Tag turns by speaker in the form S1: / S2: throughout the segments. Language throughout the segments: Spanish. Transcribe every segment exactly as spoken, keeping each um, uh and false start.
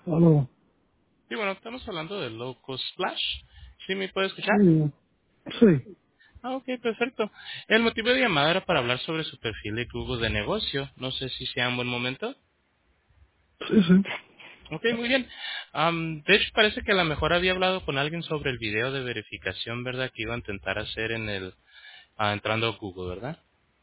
S1: Aló.
S2: Sí, bueno, estamos hablando de Loco Splash. ¿Sí me puede escuchar?
S1: Sí, sí,
S2: Ah, ok, perfecto. El motivo de llamada era para hablar sobre su perfil de Google de negocio. No sé si sea un buen momento.
S1: sí, sí.
S2: Ok, muy bien. Am, de hecho, parece que a lo mejor había hablado con alguien sobre el video de verificación, ¿verdad? Que iba a intentar hacer en el, ah, entrando a Google, ¿verdad?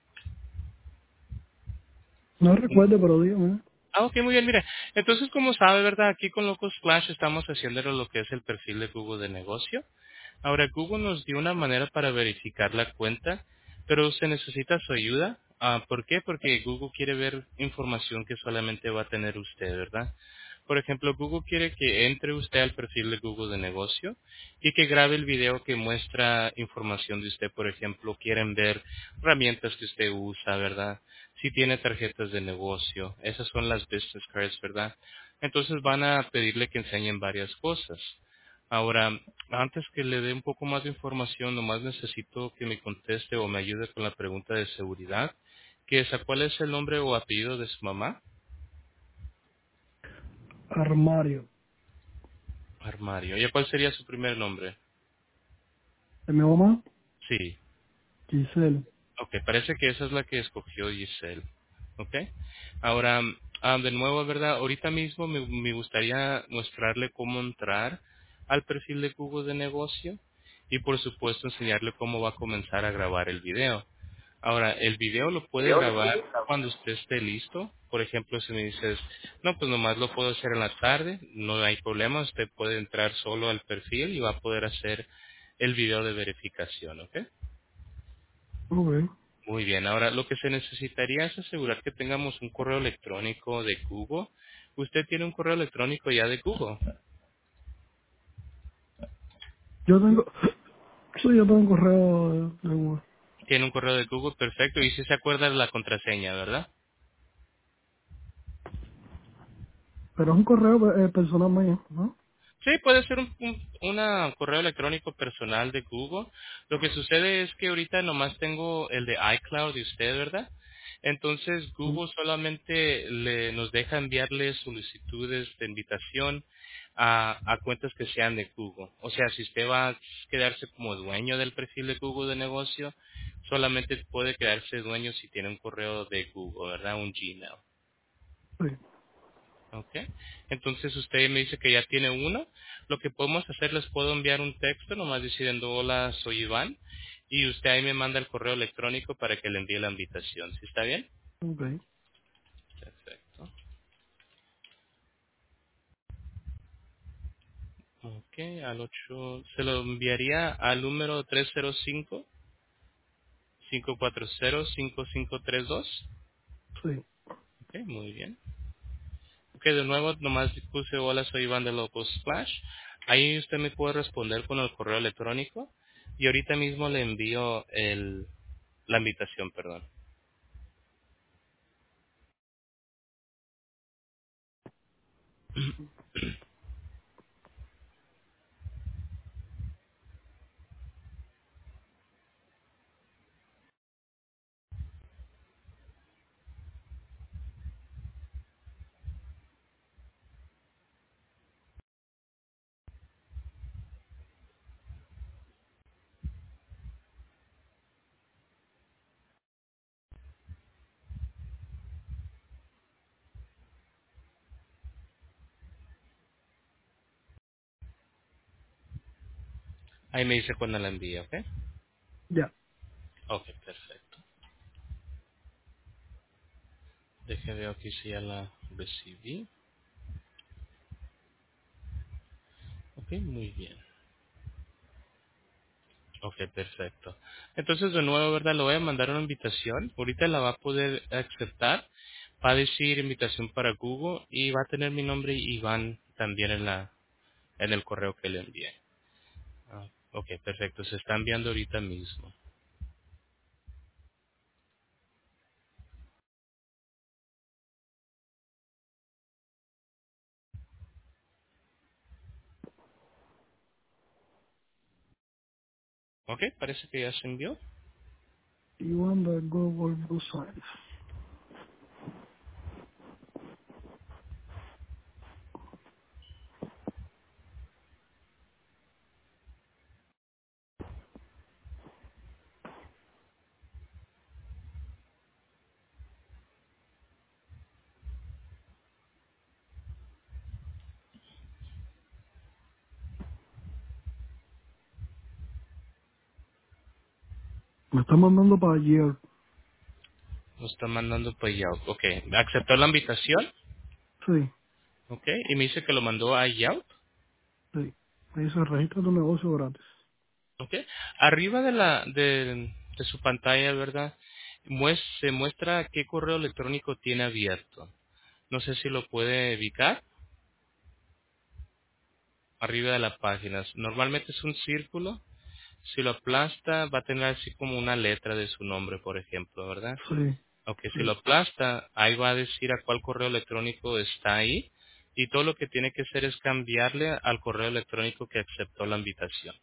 S1: No recuerdo, pero dígame.
S2: Ah, ok, muy bien, mire. Entonces, como sabe, ¿verdad? Aquí con Loco Splash estamos haciendo lo que es el perfil de Google de negocio. Ahora, Google nos dio una manera para verificar la cuenta, pero se necesita su ayuda. Ah, ¿por qué? Porque Google quiere ver información que solamente va a tener usted, ¿verdad? Por ejemplo, Google quiere que entre usted al perfil de Google de negocio y que grabe el video que muestra información de usted. Por ejemplo, quieren ver herramientas que usted usa, ¿verdad? Si tiene tarjetas de negocio, esas son las business cards, ¿verdad? Entonces van a pedirle que enseñen varias cosas. Ahora, antes que le dé un poco más de información, nomás necesito que me conteste o me ayude con la pregunta de seguridad, que es, ¿a ¿cuál es el nombre o apellido de su mamá?
S1: Armario.
S2: Armario. ¿Y cuál sería su primer nombre?
S1: ¿De mi mamá?
S2: Sí.
S1: Giselle.
S2: Ok, parece que esa es la que escogió Giselle. Ok. Ahora, ah, de nuevo, ¿verdad? Ahorita mismo me, me gustaría mostrarle cómo entrar al perfil de Google de negocio y por supuesto enseñarle cómo va a comenzar a grabar el video. Ahora, el video lo puede grabar cuando usted esté listo. Por ejemplo, si me dices, no, pues nomás lo puedo hacer en la tarde, no hay problema, usted puede entrar solo al perfil y va a poder hacer el video de verificación, ¿ok?
S1: Ok.
S2: Muy bien, ahora lo que se necesitaría es asegurar que tengamos un correo electrónico de Google. ¿Usted tiene un correo electrónico ya de Google?
S1: Yo tengo... Sí, yo tengo un correo de, de Google.
S2: Tiene un correo de Google, perfecto, y si se acuerda de la contraseña, ¿verdad?
S1: Pero es un correo eh, personal mío, ¿no?
S2: Sí, puede ser un, un una correo electrónico personal de Google. Lo que sucede es que ahorita nomás tengo el de iCloud de usted, ¿verdad? Entonces
S1: Sí.
S2: Google solamente le, nos deja enviarle solicitudes de invitación a, a cuentas que sean de Google. O sea, si usted va a quedarse como dueño del perfil de Google de negocio, solamente puede quedarse dueño si tiene un correo de Google, ¿verdad? Un Gmail.
S1: Sí.
S2: Ok. Entonces usted me dice que ya tiene uno. Lo que podemos hacer, les puedo enviar un texto, nomás diciendo hola, soy Iván. Y usted ahí me manda el correo electrónico para que le envíe la invitación. ¿Sí está bien?
S1: Ok.
S2: Perfecto. Ok, al ocho se lo enviaría al número tres cero cinco, cinco cuatro cero, cinco cinco tres dos.
S1: Sí.
S2: Ok, muy bien. Ok, de nuevo, nomás puse hola, soy Iván de Loco Splash. Ahí usted me puede responder con el correo electrónico. Y ahorita mismo le envío el, la invitación, perdón. Ahí me dice cuando la envíe, ¿ok?
S1: Ya.
S2: Ok, perfecto. Deje ver aquí si ya la recibí. Ok, muy bien. Ok, perfecto. Entonces, de nuevo, ¿verdad? Le voy a mandar una invitación. Ahorita la va a poder aceptar. Va a decir invitación para Google y va a tener mi nombre Iván también en la en el correo que le envié. Ah, ok, perfecto. Se está enviando ahorita mismo. Ok, parece que ya se envió.
S1: Iván de Google Blue Science. Me está mandando para ayer.
S2: Lo está mandando por Yelp. Ok. ¿Aceptó la invitación?
S1: Sí,
S2: Ok. Y me dice que lo mandó a Yelp.
S1: sí. Me dice, registra tu negocio gratis.
S2: Ok. Arriba de la de, de su pantalla, ¿verdad? Mues- se muestra qué correo electrónico tiene abierto. No sé si lo puede ubicar. Arriba de la página. Normalmente es un círculo. Si lo aplasta, va a tener así como una letra de su nombre, por ejemplo, ¿verdad?
S1: Sí,
S2: Ok, si lo
S1: sí.
S2: aplasta, ahí va a decir a cuál correo electrónico está ahí. Y todo lo que tiene que hacer es cambiarle al correo electrónico que aceptó la invitación.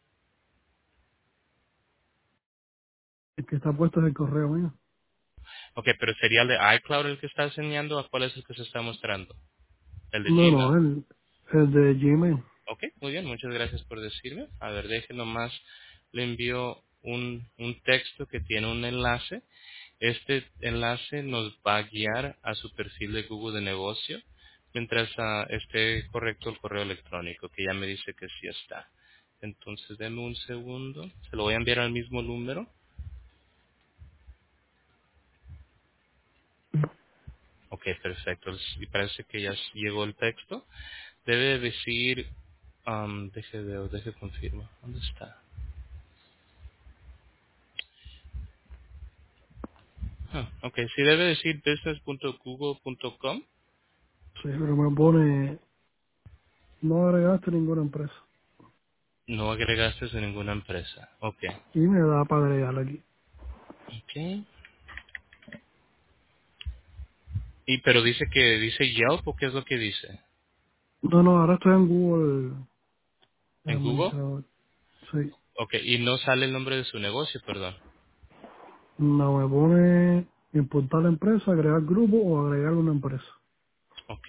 S1: El que está puesto es el correo mío.
S2: Ok, pero sería el de iCloud el que está enseñando, ¿a cuál es el que se está mostrando? El de
S1: No,
S2: Gmail.
S1: no, el, el de Gmail.
S2: Ok, muy bien, muchas gracias por decirme. A ver, deje nomás, le envío un, un texto que tiene un enlace. Este enlace nos va a guiar a su perfil de Google de negocio mientras ah, esté correcto el correo electrónico, que ya me dice que sí está. Entonces, denme un segundo. Se lo voy a enviar al mismo número. Ok, perfecto. Y parece que ya llegó el texto. Debe decir, um, deje ver, deje confirmo. ¿Dónde está? Ah, ok, sí debe decir business punto google punto com.
S1: Sí, pero me pone, no agregaste ninguna empresa.
S2: No agregaste de ninguna empresa. Ok.
S1: Y me da para agregar aquí.
S2: Ok. Y pero dice que dice Yelp o qué es lo que dice
S1: No, no, ahora estoy en Google.
S2: en
S1: Déjame
S2: Google.
S1: entrar. Sí.
S2: Ok, y no sale el nombre de su negocio, perdón.
S1: No, me pone importar la empresa, agregar grupo o agregar una empresa.
S2: Ok,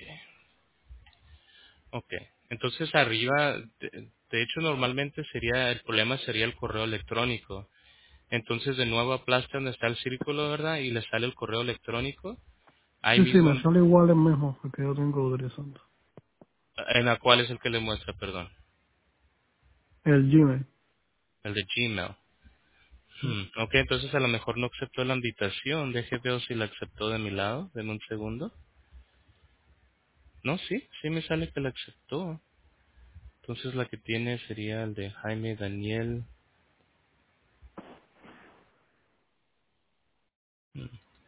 S2: ok. Entonces arriba, de, de hecho normalmente sería, el problema sería el correo electrónico. Entonces de nuevo aplasta donde está el círculo, ¿verdad? Y le sale el correo electrónico. Ahí
S1: Sí, sí,
S2: mismo,
S1: me sale igual el mismo, el que yo tengo utilizando.
S2: en la cual es el que le muestra, perdón.
S1: El Gmail.
S2: El de Gmail.
S1: Sí.
S2: Hmm, ok, entonces a lo mejor no aceptó la invitación. Deje ver si la aceptó de mi lado. Denme un segundo. No, sí, sí me sale que la aceptó. Entonces la que tiene sería el de Jaime Daniel. Hmm,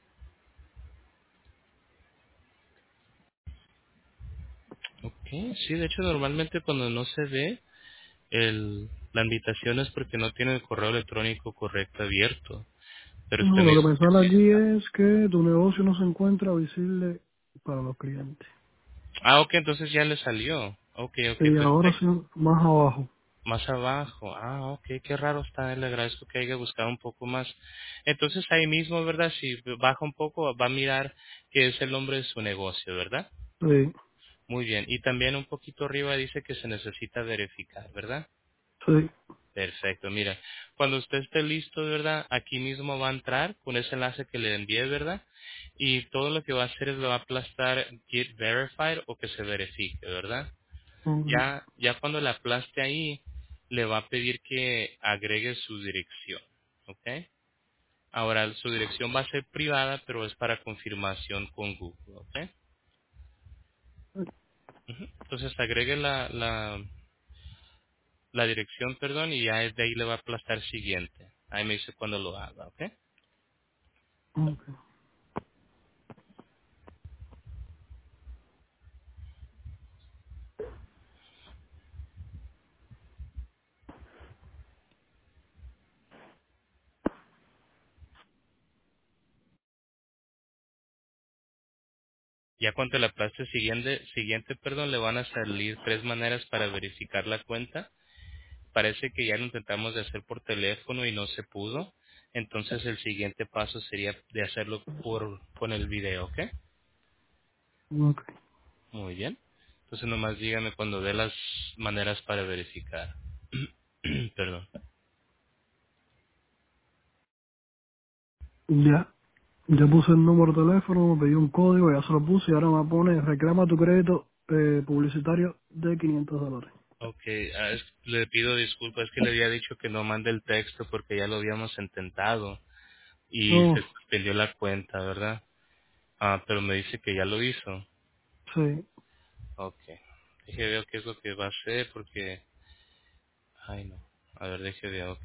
S2: ok, sí, de hecho normalmente cuando no se ve el, la invitación es porque no tiene el correo electrónico correcto abierto. Pero usted
S1: No,
S2: me
S1: lo que
S2: dice
S1: me
S2: que
S1: sale
S2: sí
S1: aquí
S2: está.
S1: es que tu negocio no se encuentra visible para los clientes.
S2: Ah, ok, entonces ya le salió. Ok, ok,
S1: Y ahora
S2: perfecto.
S1: sí, más abajo.
S2: Más abajo. Ah, ok, qué raro está. Le agradezco que haya buscado un poco más. Entonces ahí mismo, ¿verdad? Si baja un poco, va a mirar que es el nombre de su negocio, ¿verdad?
S1: Sí,
S2: Muy bien. Y también un poquito arriba dice que se necesita verificar, ¿verdad?
S1: sí.
S2: Perfecto. Mira, cuando usted esté listo, ¿verdad? Aquí mismo va a entrar con ese enlace que le envié, ¿verdad? Y todo lo que va a hacer es le va a aplastar Get Verified o que se verifique, ¿verdad?
S1: Ok,
S2: Ya, ya cuando le aplaste ahí, le va a pedir que agregue su dirección, ¿ok? Ahora, su dirección va a ser privada, pero es para confirmación con Google, ¿ok? Ujú. Entonces agregue la, la, la dirección, perdón, y ya de ahí le va a aplastar siguiente. Ahí me dice cuando lo haga, ¿ok?
S1: ok.
S2: Ya cuando le aplaste siguiente, siguiente, perdón, le van a salir tres maneras para verificar la cuenta. Parece que ya lo intentamos de hacer por teléfono y no se pudo. Entonces el siguiente paso sería de hacerlo por con el video, ¿ok?
S1: Ok.
S2: Muy bien. Entonces nomás dígame cuando dé las maneras para verificar. Perdón.
S1: Ya. Ya puse el número de teléfono, me pedí un código, ya se lo puse y ahora me pone reclama tu crédito eh, publicitario de quinientos dólares.
S2: Ok, ah, es- le pido disculpas, es que le había dicho que no mande el texto porque ya lo habíamos intentado y
S1: No,
S2: se suspendió la cuenta, ¿verdad? Ah, pero me dice que ya lo hizo.
S1: sí.
S2: Ok. Deje ver qué es lo que va a hacer porque... Ay, no. A ver, deje ver, ok.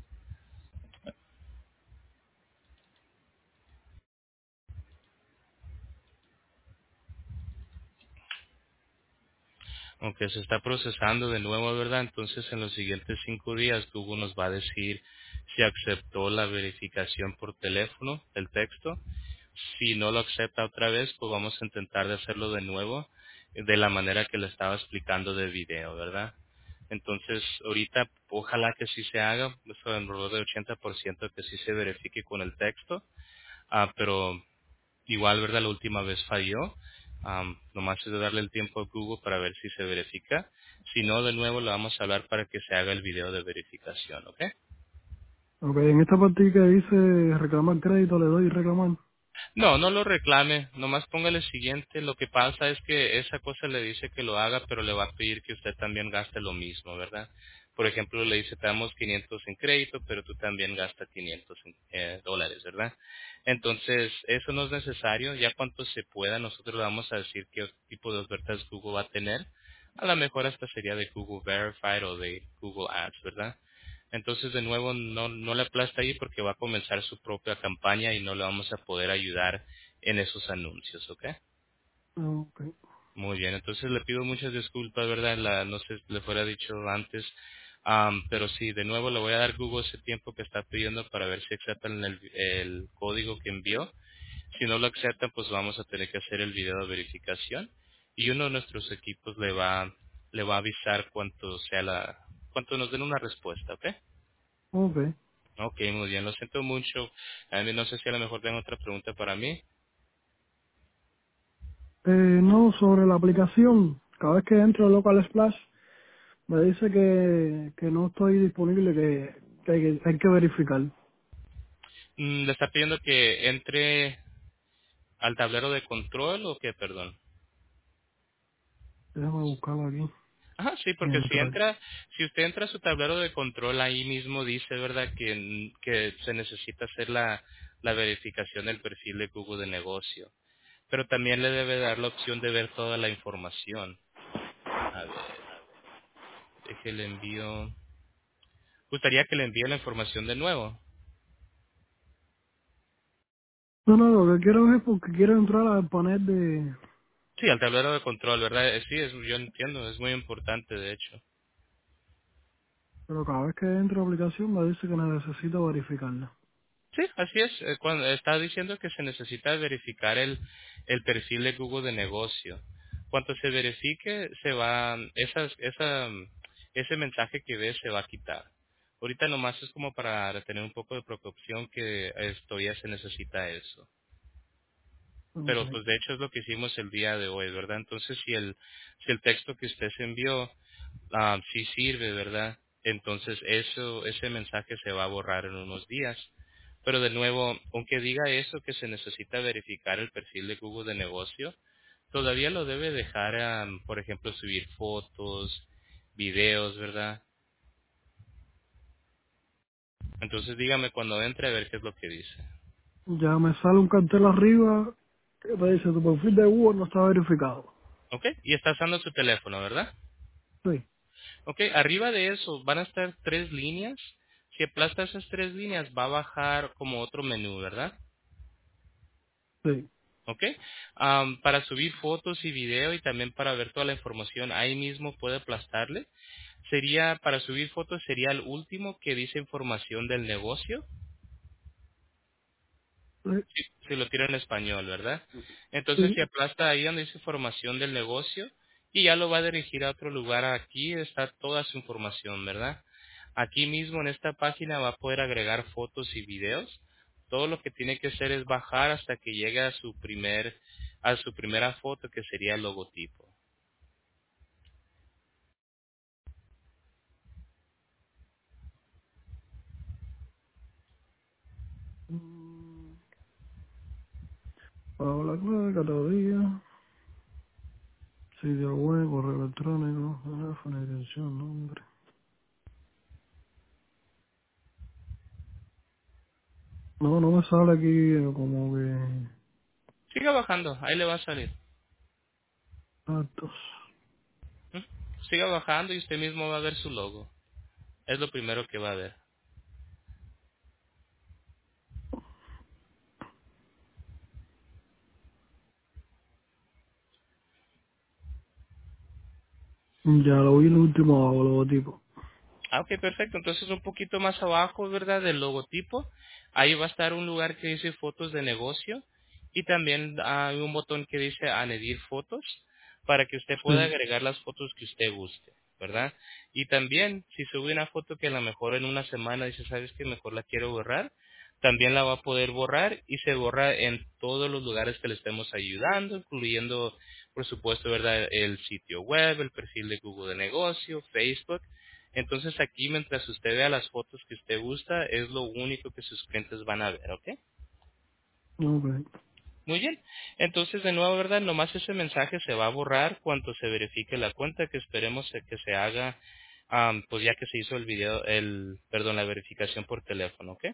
S2: Aunque se está procesando de nuevo, ¿verdad? Entonces en los siguientes cinco días Google nos va a decir si aceptó la verificación por teléfono, el texto. Si no lo acepta otra vez, pues vamos a intentar de hacerlo de nuevo de la manera que le estaba explicando de video, ¿verdad? Entonces, ahorita ojalá que sí se haga, eso en alrededor de ochenta por ciento que sí se verifique con el texto, ah, pero igual, ¿verdad? La última vez falló. Am, nomás es de darle el tiempo a Google para ver si se verifica. Si no, de nuevo le vamos a hablar para que se haga el video de verificación, ¿ok?
S1: Ok, en esta parte que dice reclamar crédito, le doy reclamar.
S2: No, no lo reclame, nomás póngale siguiente. Lo que pasa es que esa cosa le dice que lo haga, pero le va a pedir que usted también gaste lo mismo, ¿verdad? Por ejemplo, le dice, te damos quinientos en crédito, pero tú también gastas quinientos en, eh, dólares, ¿verdad? Entonces, eso no es necesario. Ya cuanto se pueda, nosotros le vamos a decir qué tipo de ofertas Google va a tener. A lo mejor hasta sería de Google Verified o de Google Ads, ¿verdad? Entonces, de nuevo, no, no le aplasta ahí porque va a comenzar su propia campaña y no le vamos a poder ayudar en esos anuncios, ¿ok?
S1: Ok.
S2: Muy bien, entonces le pido muchas disculpas, ¿verdad? La, no sé si le fuera dicho antes, am, pero sí, de nuevo le voy a dar Google ese tiempo que está pidiendo para ver si aceptan el, el código que envió. Si no lo aceptan, pues vamos a tener que hacer el video de verificación y uno de nuestros equipos le va, le va a avisar cuánto sea la, cuánto nos den una respuesta, ¿ok?
S1: Ok.
S2: Ok, muy bien, lo siento mucho. A mí no sé si a lo mejor tengo otra pregunta para mí.
S1: Eh, no, sobre la aplicación, cada vez que entro a Local Splash, me dice que, que no estoy disponible, que, que hay, que hay que verificar.
S2: Mm, ¿Le está pidiendo que entre al tablero de control o qué, perdón?
S1: Déjame buscarlo aquí
S2: Ajá, sí,
S1: y
S2: porque si
S1: entrar.
S2: entra, si usted entra a su tablero de control, ahí mismo dice, ¿verdad?, que, que se necesita hacer la, la verificación del perfil de Google de negocio. Pero también le debe dar la opción de ver toda la información. A ver, déjele envío. ¿Gustaría que le envíe la información de nuevo?
S1: No, no, lo que quiero es porque quiero entrar al panel de...
S2: Sí, al tablero de control, ¿verdad? Eh, Sí, es, yo entiendo, es muy importante, de hecho.
S1: Pero cada vez que entro a la aplicación me dice que necesito verificarla.
S2: Sí, así es. eh, Cuando está diciendo que se necesita verificar el, el perfil de Google de negocio. Cuando se verifique, se va, esas, esa, ese mensaje que ve se va a quitar. Ahorita nomás es como para tener un poco de precaución que esto ya se necesita eso.
S1: Ok.
S2: Pero pues de hecho es lo que hicimos el día de hoy, ¿verdad? Entonces si el, si el texto que usted se envió ah, sí sirve, ¿verdad? Entonces eso, ese mensaje se va a borrar en unos días. Pero de nuevo, aunque diga eso que se necesita verificar el perfil de Google de negocio, todavía lo debe dejar, am, por ejemplo, subir fotos, videos, ¿verdad? Entonces dígame cuando entre a ver qué es lo que dice.
S1: Ya me sale un cartel arriba que me dice tu perfil de Google no está verificado.
S2: ¿Ok? Y está usando su teléfono, ¿verdad?
S1: Sí,
S2: Ok, arriba de eso van a estar tres líneas. Si aplasta esas tres líneas va a bajar como otro menú, ¿verdad?
S1: sí.
S2: Ok. Am, para subir fotos y video y también para ver toda la información, ahí mismo puede aplastarle. Sería, para subir fotos sería el último que dice información del negocio.
S1: Sí,
S2: Si, si lo tira en español, ¿verdad? Entonces si
S1: sí.
S2: aplasta ahí donde dice información del negocio y ya lo va a dirigir a otro lugar. Aquí está toda su información, ¿verdad? Aquí mismo en esta página va a poder agregar fotos y videos. Todo lo que tiene que hacer es bajar hasta que llegue a su primer a su primera foto que sería el logotipo.
S1: Mm, Para la nueva categoría. Sitio web, correo electrónico, teléfono, dirección, nombre. No, no me sale aquí eh, como que
S2: Siga bajando, ahí le va a salir.
S1: datos.
S2: ¿Mm? Siga bajando y usted mismo va a ver su logo. Es lo primero que va a ver.
S1: Ya lo vi el último logotipo.
S2: Ah, ok, perfecto. Entonces un poquito más abajo, ¿verdad? Del logotipo. Ahí va a estar un lugar que dice fotos de negocio. Y también hay un botón que dice añadir fotos para que usted pueda
S1: Sí.
S2: agregar las fotos que usted guste, ¿verdad? Y también, si sube una foto que a lo mejor en una semana dice, ¿sabes qué? Mejor la quiero borrar. También la va a poder borrar y se borra en todos los lugares que le estemos ayudando, incluyendo, por supuesto, ¿verdad? El sitio web, el perfil de Google de negocio, Facebook. Entonces aquí, mientras usted vea las fotos que usted gusta, es lo único que sus clientes van a ver, ¿ok?
S1: Ok.
S2: Muy bien. Entonces, de nuevo, ¿verdad? Nomás ese mensaje se va a borrar cuando se verifique la cuenta, que esperemos que se haga, am, pues ya que se hizo el video, el, perdón, la verificación por teléfono, ¿ok?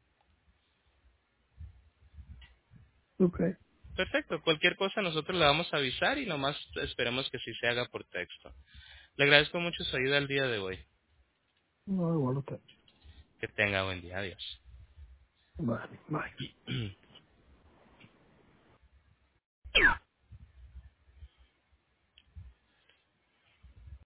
S1: Ok.
S2: Perfecto. Cualquier cosa nosotros le vamos a avisar y nomás esperemos que sí se haga por texto. Le agradezco mucho su ayuda el día de hoy.
S1: No, igual usted.
S2: Que tenga buen día. Adiós.
S1: Vale, bye.